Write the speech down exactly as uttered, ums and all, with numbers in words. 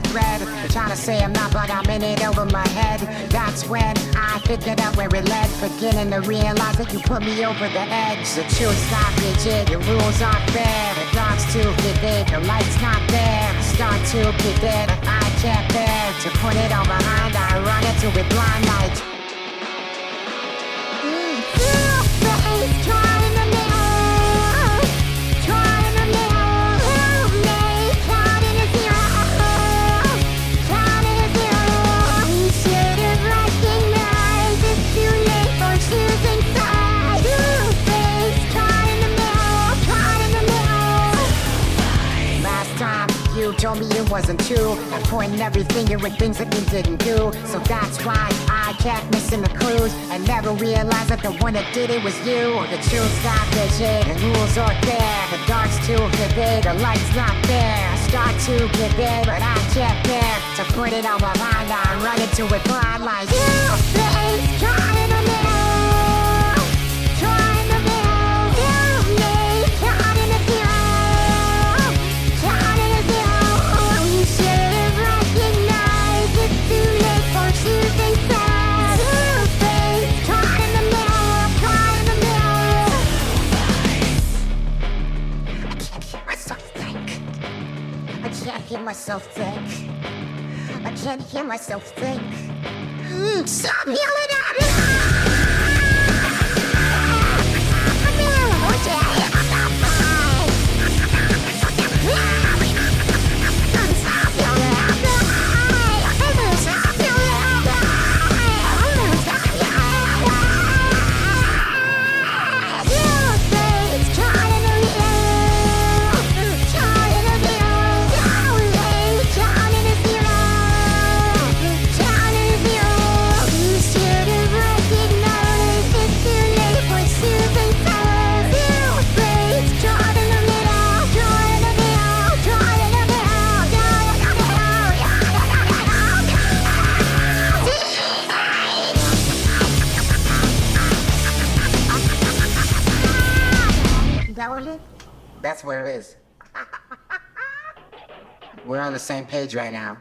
thread. They're trying to say I'm not, but I'm in it over my head. That's when I figured out where it led. Beginning to realize that you put me over the edge. The truth's not rigid, the rules aren't fair. The dark's too vivid, the light's not there. Start to get dead, I can't bear to put it all behind. I run into it blind light. You told me it wasn't true, and pointing every finger at things that you didn't do. So that's why I kept missing the clues, and never realized that the one that did it was you. The truth's not rigid, the rules aren't there. The dark's too vivid, the light's not there. I start to give in, but I can't bear to put it on my mind. I run into it blind like you face, try in the middle, try in the middle, you me, caught in the zero. I can't hear myself think. I can't hear myself think. Mm, stop yelling at me! That's where it is. We're on the same page right now.